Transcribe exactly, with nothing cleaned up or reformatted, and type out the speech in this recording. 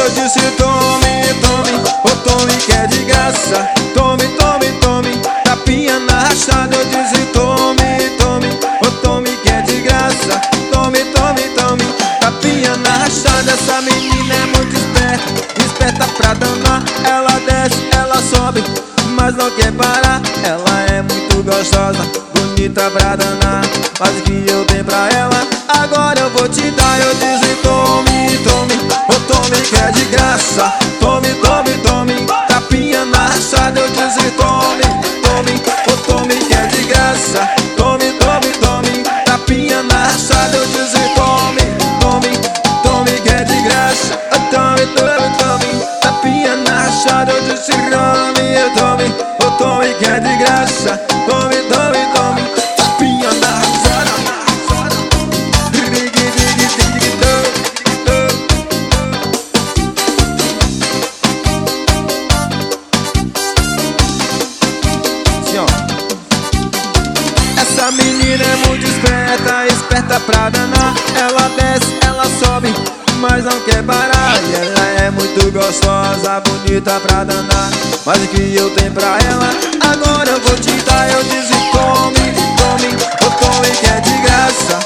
eu disse tome, tome, ô tome que é de graça. Tome, tome, tome, tapinha na rachada. Eu disse tome, tome, ô tome que é de graça. Tome, tome, tome, tapinha na rachada. Essa menina é muito esperta, esperta pra danar. Ela desce, ela sobe, mas não quer parar. Ela é muito gostosa, bonita pra danar. Mas o que eu tenho pra ela, agora eu vou te dar. Eu disse tome, tome, ô tome que é de graça. Tome, tome, tome, tapinha na rachada. Eu disse tome, tome, ô tome que é de graça. Tome, tome, tome, tapinha na rachada. Eu disse tome, tome, tome que é de graça. Tome, tome, tome, tapinha na rachada. Eu disse tome, tome, ô tome que é de graça. Tome, tome, tome, tapinha na rachada. Essa menina é muito esperta, esperta pra danar. Ela desce, ela sobe, mas não quer parar. E ela é muito gostosa, bonita pra danar. Mas o que eu tenho pra ela, agora eu vou te dar. Eu disse tome, tome, ô tome que é de graça.